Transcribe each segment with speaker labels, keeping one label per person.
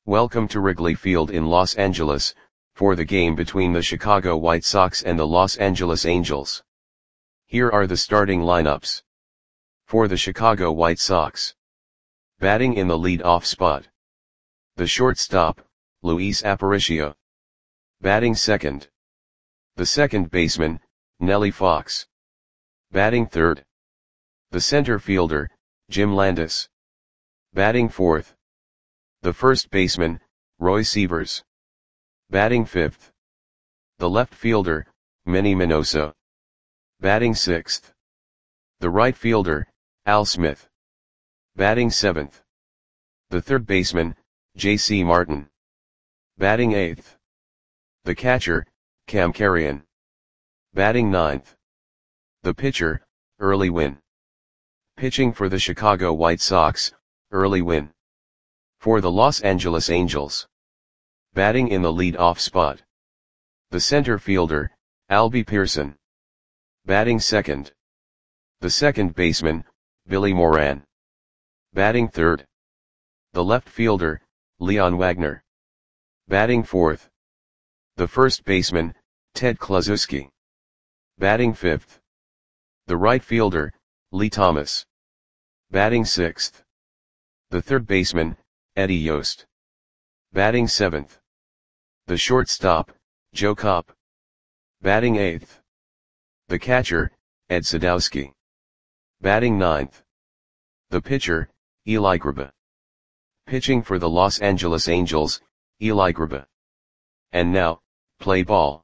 Speaker 1: Welcome to Wrigley Field in Los Angeles, for the game between the Chicago White Sox and the Los Angeles Angels. Here are the starting lineups. For the Chicago White Sox. Batting in the lead-off spot. The shortstop, Luis Aparicio. Batting second. The second baseman, Nellie Fox. Batting third. The center fielder, Jim Landis. Batting fourth. The first baseman, Roy Sievers. Batting fifth. The left fielder, Manny Minoso. Batting sixth. The right fielder, Al Smith. Batting seventh. The third baseman, J.C. Martin. Batting eighth. The catcher, Cam Carrion. Batting ninth. The pitcher, Early Wynn. Pitching for the Chicago White Sox, Early Wynn. For the Los Angeles Angels. Batting in the lead-off spot. The center fielder, Albie Pearson. Batting second. The second baseman, Billy Moran. Batting third. The left fielder, Leon Wagner. Batting fourth. The first baseman, Ted Kluszewski. Batting fifth. The right fielder, Lee Thomas. Batting sixth. The third baseman, Eddie Yost. Batting seventh. The shortstop, Joe Kopp. Batting eighth. The catcher, Ed Sadowski. Batting ninth. The pitcher, Eli Graba. Pitching for the Los Angeles Angels, Eli Graba. And now, play ball.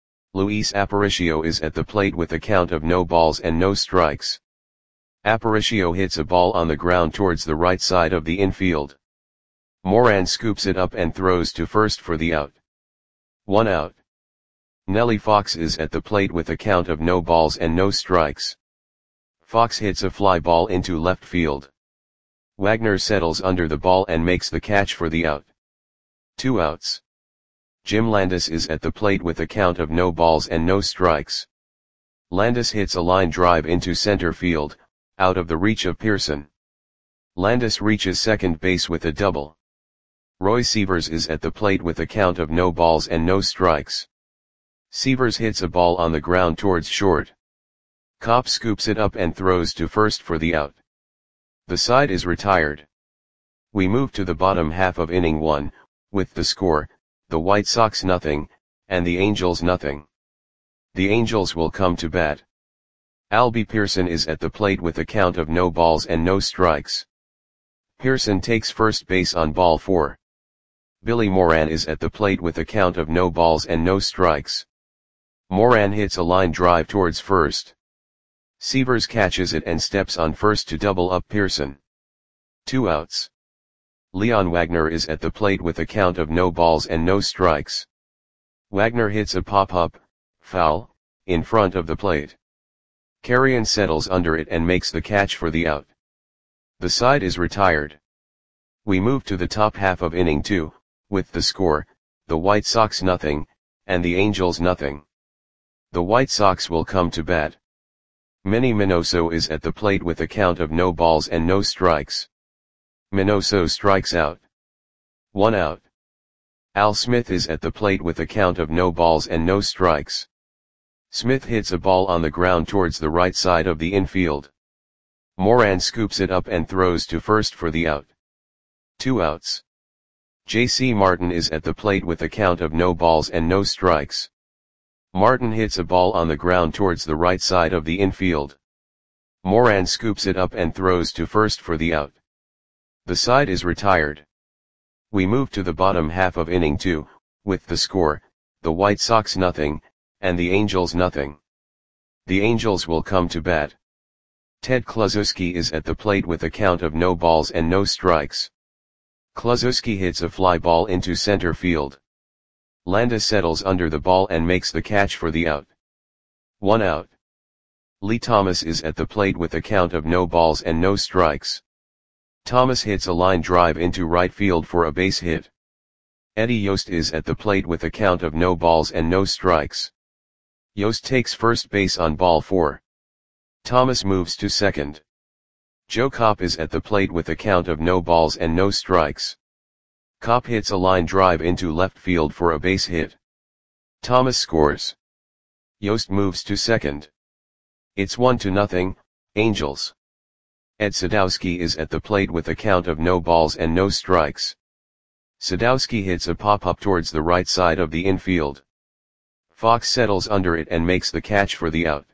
Speaker 1: Luis Aparicio is at the plate with a count of no balls and no strikes. Aparicio hits a ball on the ground towards the right side of the infield. Moran scoops it up and throws to first for the out. 1 out. Nellie Fox is at the plate with a count of no balls and no strikes. Fox hits a fly ball into left field. Wagner settles under the ball and makes the catch for the out. 2 outs. Jim Landis is at the plate with a count of no balls and no strikes. Landis hits a line drive into center field, out of the reach of Pearson. Landis reaches second base with a double. Roy Sievers is at the plate with a count of no balls and no strikes. Sievers hits a ball on the ground towards short. Kopp scoops it up and throws to first for the out. The side is retired. We move to the bottom half of inning 1, with the score, the White Sox 0, and the Angels 0. The Angels will come to bat. Albie Pearson is at the plate with a count of no balls and no strikes. Pearson takes first base on ball 4. Billy Moran is at the plate with a count of no balls and no strikes. Moran hits a line drive towards first. Sievers catches it and steps on first to double up Pearson. 2 outs. Leon Wagner is at the plate with a count of no balls and no strikes. Wagner hits a pop-up, foul, in front of the plate. Carrion settles under it and makes the catch for the out. The side is retired. We move to the top half of inning 2, with the score, the White Sox 0, and the Angels 0. The White Sox will come to bat. Manny Minoso is at the plate with a count of no balls and no strikes. Minoso strikes out. 1 out. Al Smith is at the plate with a count of no balls and no strikes. Smith hits a ball on the ground towards the right side of the infield. Moran scoops it up and throws to first for the out. 2 outs. J.C. Martin is at the plate with a count of no balls and no strikes. Martin hits a ball on the ground towards the right side of the infield. Moran scoops it up and throws to first for the out. The side is retired. We move to the bottom half of inning 2, with the score, the White Sox 0, and the Angels 0. The Angels will come to bat. Ted Kluszewski is at the plate with a count of no balls and no strikes. Kluszewski hits a fly ball into center field. Landis settles under the ball and makes the catch for the out. 1 out. Lee Thomas is at the plate with a count of no balls and no strikes. Thomas hits a line drive into right field for a base hit. Eddie Yost is at the plate with a count of no balls and no strikes. Yost takes first base on ball 4. Thomas moves to second. Joe Kopp is at the plate with a count of no balls and no strikes. Kopp hits a line drive into left field for a base hit. Thomas scores. Yost moves to second. It's 1-0, Angels. Ed Sadowski is at the plate with a count of no balls and no strikes. Sadowski hits a pop-up towards the right side of the infield. Fox settles under it and makes the catch for the out.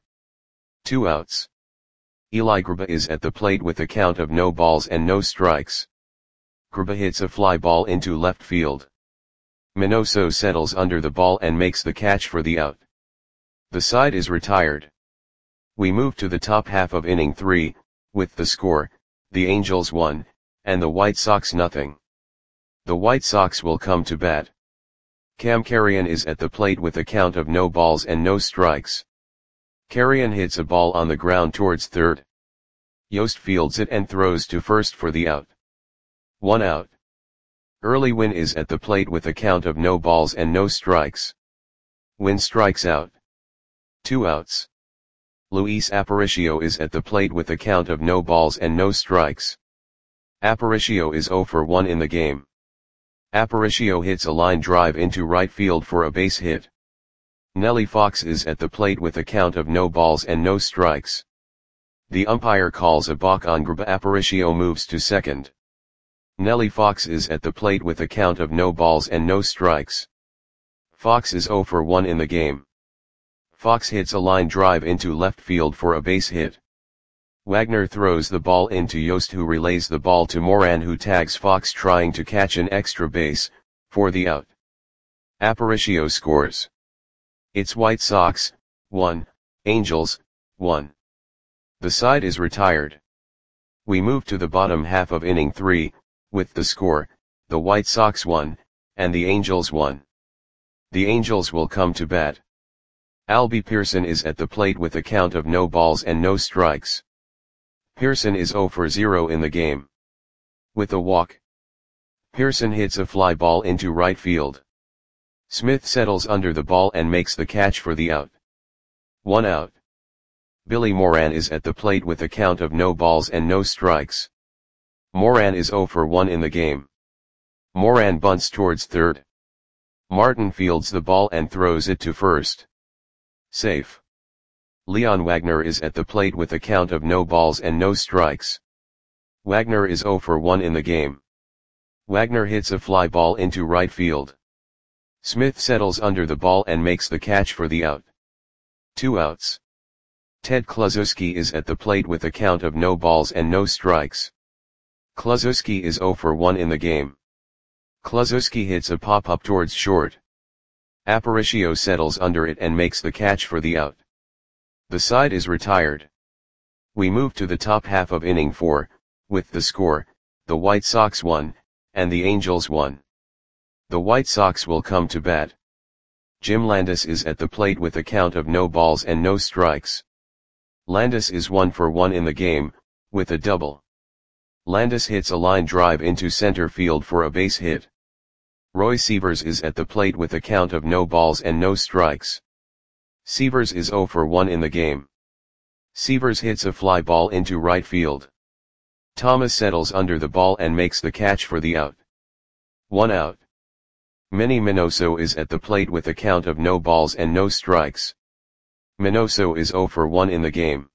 Speaker 1: 2 outs. Eli Grba is at the plate with a count of no balls and no strikes. Grba hits a fly ball into left field. Minoso settles under the ball and makes the catch for the out. The side is retired. We move to the top half of inning 3, with the score, the Angels 1, and the White Sox 0. The White Sox will come to bat. Cam Carrion is at the plate with a count of no balls and no strikes. Carrion hits a ball on the ground towards third. Yost fields it and throws to first for the out. 1 out. Early Wynn is at the plate with a count of no balls and no strikes. Wynn strikes out. 2 outs. Luis Aparicio is at the plate with a count of no balls and no strikes. Aparicio is 0 for 1 in the game. Aparicio hits a line drive into right field for a base hit. Nelly Fox is at the plate with a count of no balls and no strikes. The umpire calls a balk on Grba. Aparicio moves to second. Nelly Fox is at the plate with a count of no balls and no strikes. Fox is 0 for 1 in the game. Fox hits a line drive into left field for a base hit. Wagner throws the ball into Yost, who relays the ball to Moran, who tags Fox trying to catch an extra base, for the out. Aparicio scores. It's White Sox 1, Angels 1. The side is retired. We move to the bottom half of inning 3, with the score, the White Sox 1, and the Angels 1. The Angels will come to bat. Albie Pearson is at the plate with a count of no balls and no strikes. Pearson is 0 for 0 in the game. With a walk, Pearson hits a fly ball into right field. Smith settles under the ball and makes the catch for the out. 1 out. Billy Moran is at the plate with a count of no balls and no strikes. Moran is 0 for 1 in the game. Moran bunts towards third. Martin fields the ball and throws it to first. Safe. Leon Wagner is at the plate with a count of no balls and no strikes. Wagner is 0 for 1 in the game. Wagner hits a fly ball into right field. Smith settles under the ball and makes the catch for the out. 2 outs. Ted Kluszewski is at the plate with a count of no balls and no strikes. Kluszewski is 0 for 1 in the game. Kluszewski hits a pop-up towards short. Aparicio settles under it and makes the catch for the out. The side is retired. We move to the top half of inning 4, with the score, the White Sox 1, and the Angels 1. The White Sox will come to bat. Jim Landis is at the plate with a count of no balls and no strikes. Landis is 1 for 1 in the game, with a double. Landis hits a line drive into center field for a base hit. Roy Sievers is at the plate with a count of no balls and no strikes. Sievers is 0 for 1 in the game. Sievers hits a fly ball into right field. Thomas settles under the ball and makes the catch for the out. 1 out. Manny Minoso is at the plate with a count of no balls and no strikes. Minoso is 0 for 1 in the game.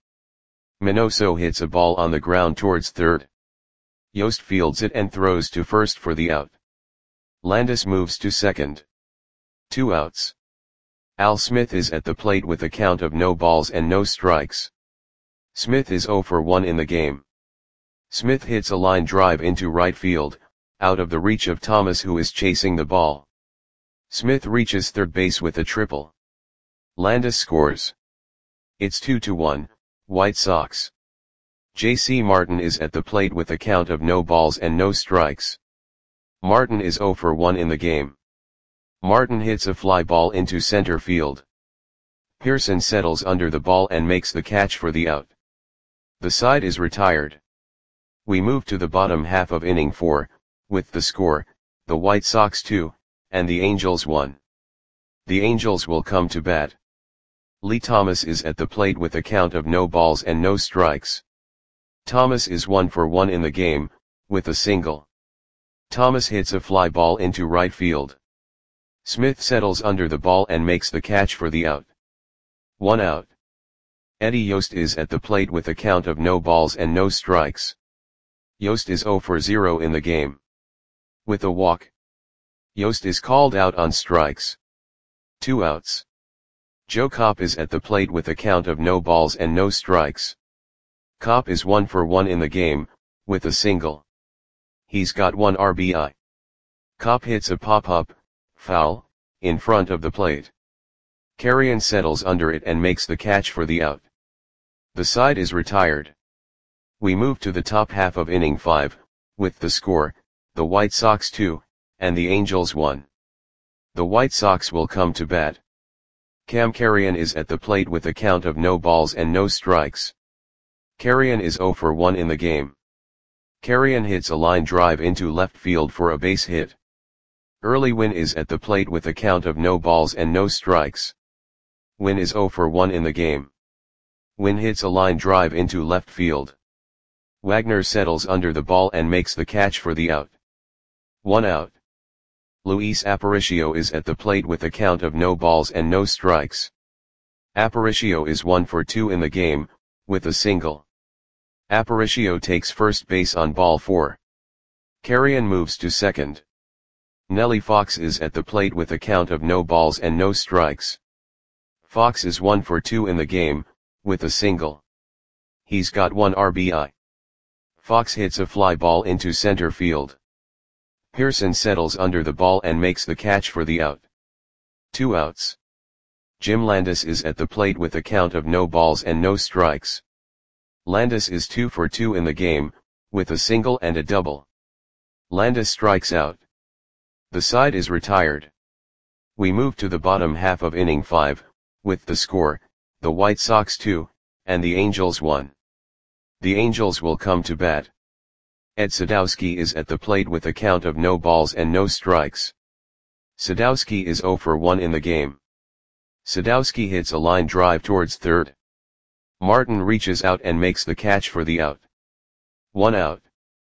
Speaker 1: Minoso hits a ball on the ground towards third. Yost fields it and throws to first for the out. Landis moves to second. 2 outs. Al Smith is at the plate with a count of no balls and no strikes. Smith is 0 for 1 in the game. Smith hits a line drive into right field, out of the reach of Thomas, who is chasing the ball. Smith reaches third base with a triple. Landis scores. It's 2-1, White Sox. J.C. Martin is at the plate with a count of no balls and no strikes. Martin is 0 for 1 in the game. Martin hits a fly ball into center field. Pearson settles under the ball and makes the catch for the out. The side is retired. We move to the bottom half of inning 4, with the score, the White Sox 2, and the Angels 1. The Angels will come to bat. Lee Thomas is at the plate with a count of no balls and no strikes. Thomas is 1 for 1 in the game, with a single. Thomas hits a fly ball into right field. Smith settles under the ball and makes the catch for the out. 1 out. Eddie Yost is at the plate with a count of no balls and no strikes. Yost is 0 for 0 in the game. With a walk, Yost is called out on strikes. 2 outs. Joe Kopp is at the plate with a count of no balls and no strikes. Kopp is 1 for 1 in the game, with a single. He's got 1 RBI. Kopp hits a pop-up, foul, in front of the plate. Carrion settles under it and makes the catch for the out. The side is retired. We move to the top half of inning 5, with the score, the White Sox 2, and the Angels 1. The White Sox will come to bat. Cam Carrion is at the plate with a count of no balls and no strikes. Carrion is 0 for 1 in the game. Carrion hits a line drive into left field for a base hit. Early Wynn is at the plate with a count of no balls and no strikes. Wynn is 0 for 1 in the game. Wynn hits a line drive into left field. Wagner settles under the ball and makes the catch for the out. 1 out. Luis Aparicio is at the plate with a count of no balls and no strikes. Aparicio is 1 for 2 in the game, with a single. Aparicio takes first base on ball 4. Carrion moves to second. Nellie Fox is at the plate with a count of no balls and no strikes. Fox is 1 for 2 in the game, with a single. He's got 1 RBI. Fox hits a fly ball into center field. Pearson settles under the ball and makes the catch for the out. 2 outs. Jim Landis is at the plate with a count of no balls and no strikes. Landis is 2 for 2 in the game, with a single and a double. Landis strikes out. The side is retired. We move to the bottom half of inning 5, with the score, the White Sox 2, and the Angels 1. The Angels will come to bat. Ed Sadowski is at the plate with a count of no balls and no strikes. Sadowski is 0 for 1 in the game. Sadowski hits a line drive towards third. Martin reaches out and makes the catch for the out. 1 out.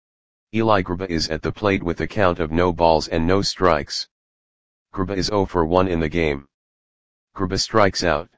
Speaker 1: Eli Grba is at the plate with a count of no balls and no strikes. Grba is 0 for 1 in the game. Grba strikes out.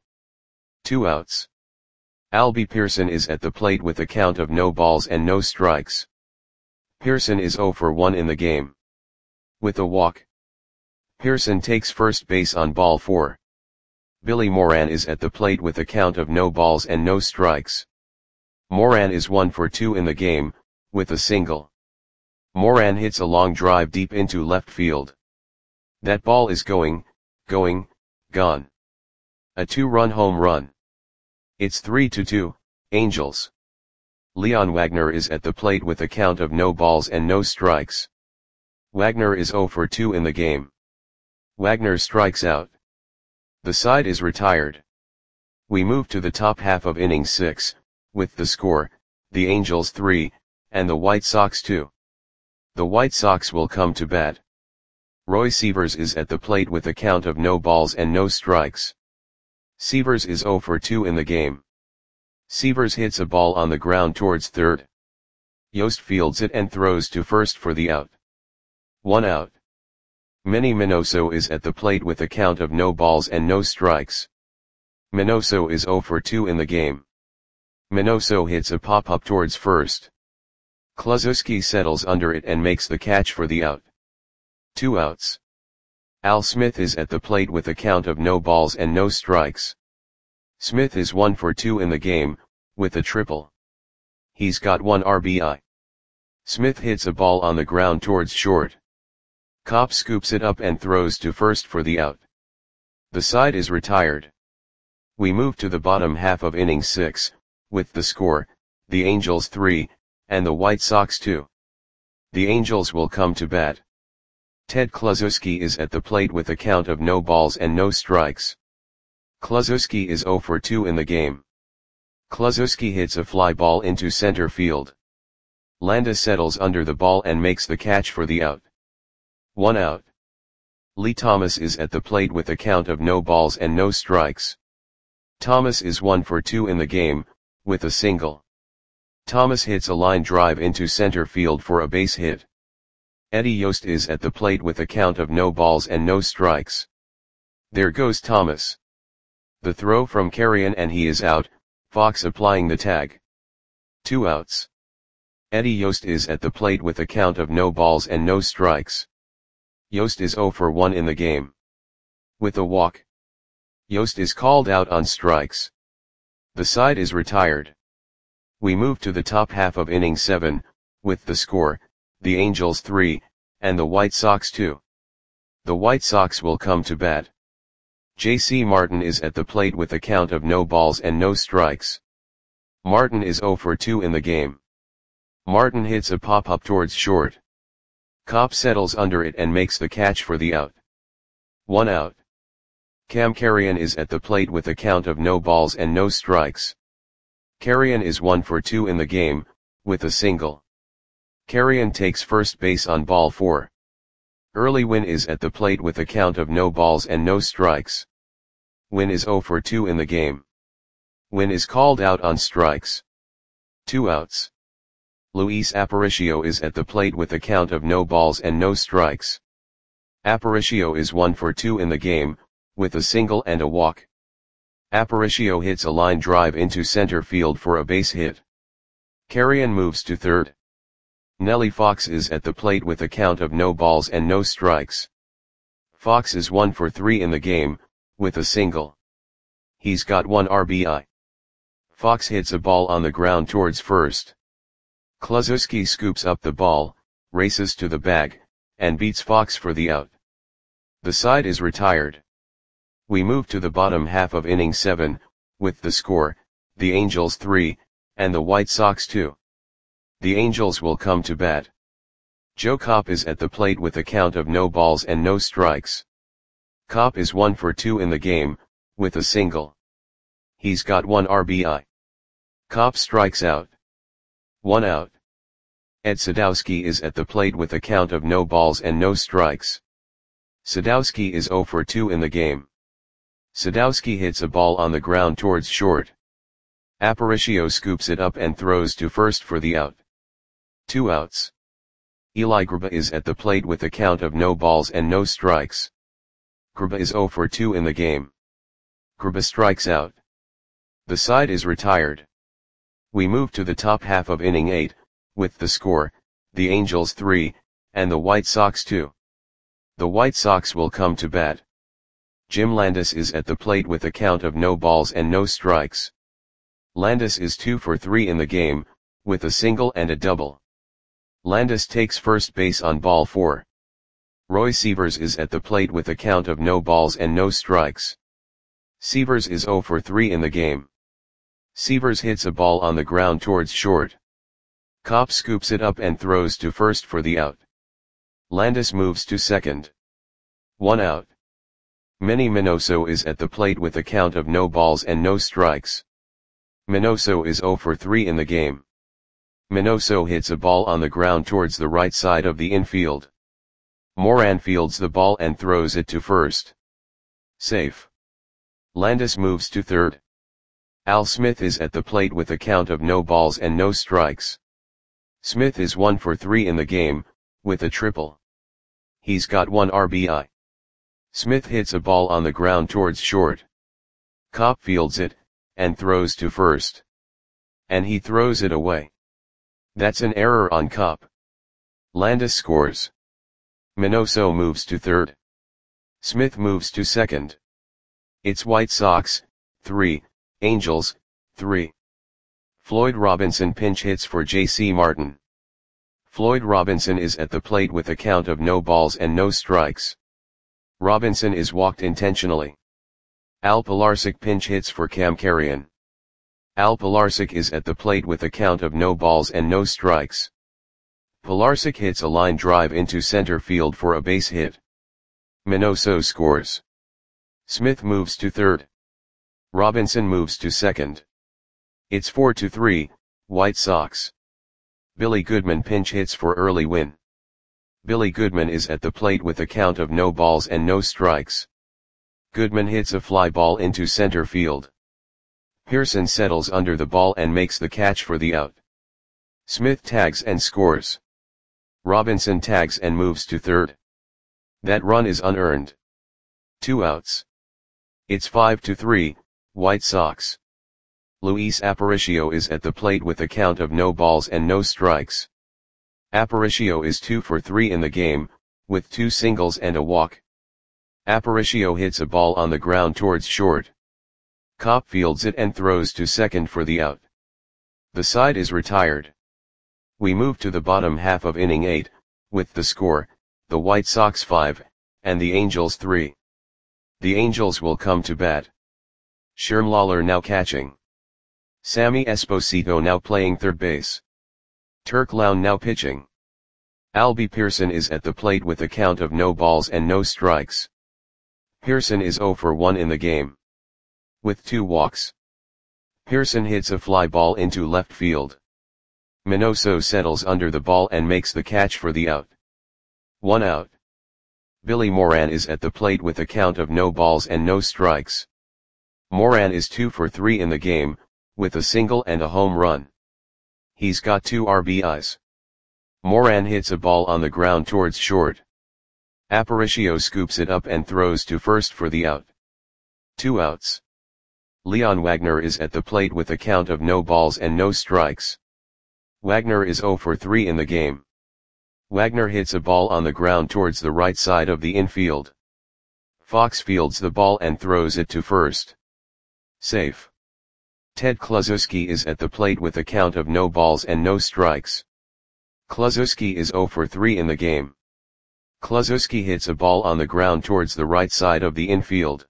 Speaker 1: 2 outs. Albie Pearson is at the plate with a count of no balls and no strikes. Pearson is 0 for 1 in the game. With a walk, Pearson takes first base on ball 4. Billy Moran is at the plate with a count of no balls and no strikes. Moran is 1 for 2 in the game, with a single. Moran hits a long drive deep into left field. That ball is gone. A 2-run home run. It's 3-2, Angels. Leon Wagner is at the plate with a count of no balls and no strikes. Wagner is 0 for 2 in the game. Wagner strikes out. The side is retired. We move to the top half of inning 6, with the score, the Angels 3, and the White Sox 2. The White Sox will come to bat. Roy Sievers is at the plate with a count of no balls and no strikes. Sievers is 0 for 2 in the game. Sievers hits a ball on the ground towards third. Yost fields it and throws to first for the out. 1 out. Manny Minoso is at the plate with a count of no balls and no strikes. Minoso is 0 for 2 in the game. Minoso hits a pop-up towards first. Kluszewski settles under it and makes the catch for the out. 2 outs. Al Smith is at the plate with a count of no balls and no strikes. Smith is 1 for 2 in the game, with a triple. He's got 1 RBI. Smith hits a ball on the ground towards short. Kopp scoops it up and throws to first for the out. The side is retired. We move to the bottom half of inning 6, with the score, the Angels 3, and the White Sox 2. The Angels will come to bat. Ted Kluszewski is at the plate with a count of no balls and no strikes. Kluszewski is 0 for 2 in the game. Kluszewski hits a fly ball into center field. Landis settles under the ball and makes the catch for the out. 1 out. Lee Thomas is at the plate with a count of no balls and no strikes. Thomas is 1 for 2 in the game, with a single. Thomas hits a line drive into center field for a base hit. Eddie Yost is at the plate with a count of no balls and no strikes. There goes Thomas. The throw from Carrion and he is out, Fox applying the tag. 2 outs. Eddie Yost is at the plate with a count of no balls and no strikes. Yost is 0 for 1 in the game. With a walk, Yost is called out on strikes. The side is retired. We move to the top half of inning 7, with the score, the Angels 3, and the White Sox 2. The White Sox will come to bat. J.C. Martin is at the plate with a count of no balls and no strikes. Martin is 0 for 2 in the game. Martin hits a pop-up towards short. Copp settles under it and makes the catch for the out. 1 out. Cam Carrion is at the plate with a count of no balls and no strikes. Carrion is 1 for 2 in the game, with a single. Carrion takes first base on ball 4. Early Wynn is at the plate with a count of no balls and no strikes. Wynn is 0 for 2 in the game. Wynn is called out on strikes. 2 outs. Luis Aparicio is at the plate with a count of no balls and no strikes. Aparicio is 1 for 2 in the game, with a single and a walk. Aparicio hits a line drive into center field for a base hit. Carrion moves to third. Nellie Fox is at the plate with a count of no balls and no strikes. Fox is 1 for 3 in the game, with a single. He's got 1 RBI. Fox hits a ball on the ground towards first. Kluszewski scoops up the ball, races to the bag, and beats Fox for the out. The side is retired. We move to the bottom half of inning 7, with the score, the Angels 3, and the White Sox 2. The Angels will come to bat. Joe Copp is at the plate with a count of no balls and no strikes. Copp is 1 for 2 in the game, with a single. He's got 1 RBI. Copp strikes out. 1 out. Ed Sadowski is at the plate with a count of no balls and no strikes. Sadowski is 0 for 2 in the game. Sadowski hits a ball on the ground towards short. Aparicio scoops it up and throws to first for the out. 2 outs. Eli Grba is at the plate with a count of no balls and no strikes. Grba is 0 for 2 in the game. Grba strikes out. The side is retired. We move to the top half of inning 8, with the score, the Angels 3, and the White Sox 2. The White Sox will come to bat. Jim Landis is at the plate with a count of no balls and no strikes. Landis is 2 for 3 in the game, with a single and a double. Landis takes first base on ball 4. Roy Sievers is at the plate with a count of no balls and no strikes. Sievers is 0 for 3 in the game. Sievers hits a ball on the ground towards short. Copp scoops it up and throws to first for the out. Landis moves to second. 1 out. Manny Minoso is at the plate with a count of no balls and no strikes. Minoso is 0 for 3 in the game. Minoso hits a ball on the ground towards the right side of the infield. Moran fields the ball and throws it to first. Safe. Landis moves to third. Al Smith is at the plate with a count of no balls and no strikes. Smith is 1 for 3 in the game, with a triple. He's got 1 RBI. Smith hits a ball on the ground towards short. Copp fields it, and throws to first. And he throws it away. That's an error on Copp. Landis scores. Minoso moves to third. Smith moves to second. It's White Sox, 3, Angels, 3. Floyd Robinson pinch hits for J.C. Martin. Floyd Robinson is at the plate with a count of no balls and no strikes. Robinson is walked intentionally. Al Pilarczyk pinch hits for Cam Carrion. Al Pilarczyk is at the plate with a count of no balls and no strikes. Pilarczyk hits a line drive into center field for a base hit. Minoso scores. Smith moves to third. Robinson moves to second. It's 4-3, White Sox. Billy Goodman pinch hits for Early Wynn. Billy Goodman is at the plate with a count of no balls and no strikes. Goodman hits a fly ball into center field. Pearson settles under the ball and makes the catch for the out. Smith tags and scores. Robinson tags and moves to third. That run is unearned. 2 outs. It's 5-3, White Sox. Luis Aparicio is at the plate with a count of no balls and no strikes. Aparicio is 2 for 3 in the game, with 2 singles and a walk. Aparicio hits a ball on the ground towards short. Copp fields it and throws to second for the out. The side is retired. We move to the bottom half of inning 8, with the score, the White Sox 5, and the Angels 3. The Angels will come to bat. Sherm Lawler now catching. Sammy Esposito now playing third base. Turk Lown now pitching. Albie Pearson is at the plate with a count of no balls and no strikes. Pearson is 0 for 1 in the game. With 2 walks. Pearson hits a fly ball into left field. Minoso settles under the ball and makes the catch for the out. 1 out. Billy Moran is at the plate with a count of no balls and no strikes. Moran is 2 for 3 in the game, with a single and a home run. He's got 2 RBIs. Moran hits a ball on the ground towards short. Aparicio scoops it up and throws to first for the out. 2 outs. Leon Wagner is at the plate with a count of no balls and no strikes. Wagner is 0 for 3 in the game. Wagner hits a ball on the ground towards the right side of the infield. Fox fields the ball and throws it to first. Safe. Ted Kluszewski is at the plate with a count of no balls and no strikes. Kluszewski is 0 for 3 in the game. Kluszewski hits a ball on the ground towards the right side of the infield.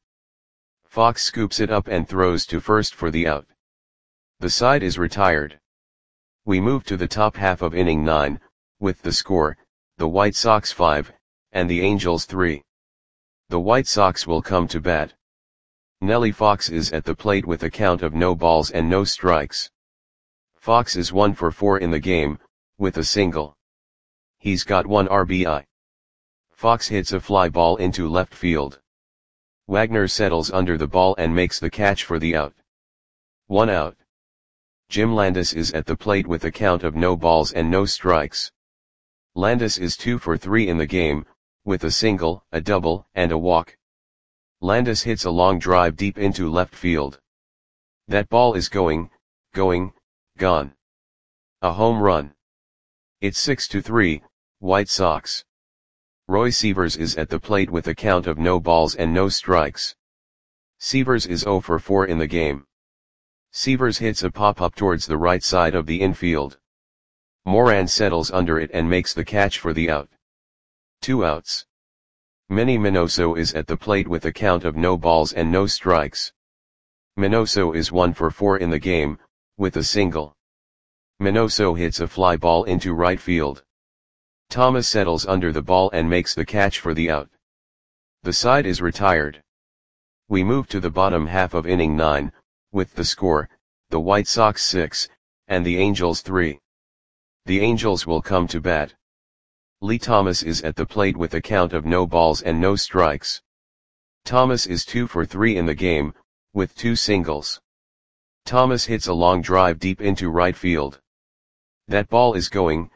Speaker 1: Fox scoops it up and throws to first for the out. The side is retired. We move to the top half of inning 9, with the score, the White Sox 5, and the Angels 3. The White Sox will come to bat. Nellie Fox is at the plate with a count of no balls and no strikes. Fox is 1 for 4 in the game, with a single. He's got 1 RBI. Fox hits a fly ball into left field. Wagner settles under the ball and makes the catch for the out. 1 out. Jim Landis is at the plate with a count of no balls and no strikes. Landis is 2 for 3 in the game, with a single, a double, and a walk. Landis hits a long drive deep into left field. That ball is gone. A home run. It's 6-3, White Sox. Roy Sievers is at the plate with a count of no balls and no strikes. Sievers is 0 for 4 in the game. Sievers hits a pop-up towards the right side of the infield. Moran settles under it and makes the catch for the out. 2 outs. Manny Minoso is at the plate with a count of no balls and no strikes. Minoso is 1 for 4 in the game, with a single. Minoso hits a fly ball into right field. Thomas settles under the ball and makes the catch for the out. The side is retired. We move to the bottom half of inning 9, with the score, the White Sox 6, and the Angels 3. The Angels will come to bat. Lee Thomas is at the plate with a count of no balls and no strikes. Thomas is 2 for 3 in the game, with 2 singles. Thomas hits a long drive deep into right field. That ball is gone.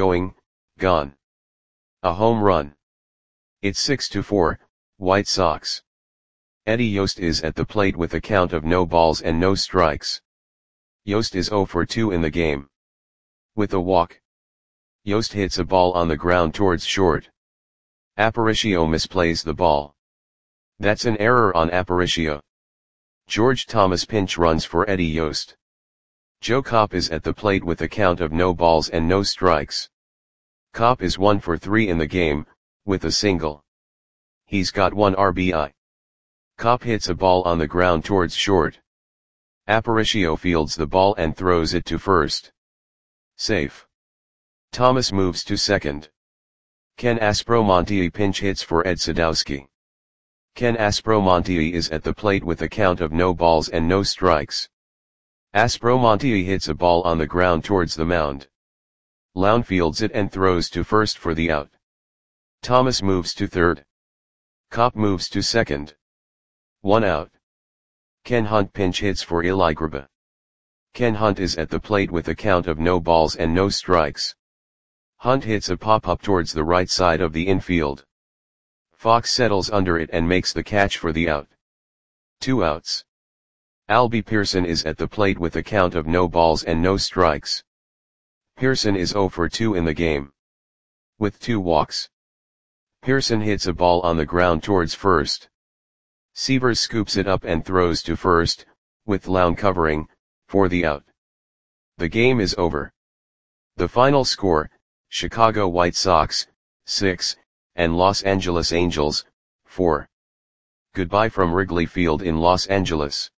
Speaker 1: A home run. It's 6-4, White Sox. Eddie Yost is at the plate with a count of no balls and no strikes. Yost is 0 for 2 in the game. With a walk. Yost hits a ball on the ground towards short. Aparicio misplays the ball. That's an error on Aparicio. George Thomas pinch runs for Eddie Yost. Joe Copp is at the plate with a count of no balls and no strikes. Copp is 1 for 3 in the game, with a single. He's got 1 RBI. Copp hits a ball on the ground towards short. Aparicio fields the ball and throws it to first. Safe. Thomas moves to second. Ken Aspromonte pinch hits for Ed Sadowski. Ken Aspromonte is at the plate with a count of no balls and no strikes. Aspromonte hits a ball on the ground towards the mound. Lown fields it and throws to first for the out. Thomas moves to third. Copp moves to second. 1 out. Ken Hunt pinch hits for Eli Graba. Ken Hunt is at the plate with a count of no balls and no strikes. Hunt hits a pop-up towards the right side of the infield. Fox settles under it and makes the catch for the out. 2 outs. Albie Pearson is at the plate with a count of no balls and no strikes. Pearson is 0 for 2 in the game. With 2 walks. Pearson hits a ball on the ground towards first. Sievers scoops it up and throws to first, with Lown covering, for the out. The game is over. The final score, Chicago White Sox, 6, and Los Angeles Angels, 4. Goodbye from Wrigley Field in Los Angeles.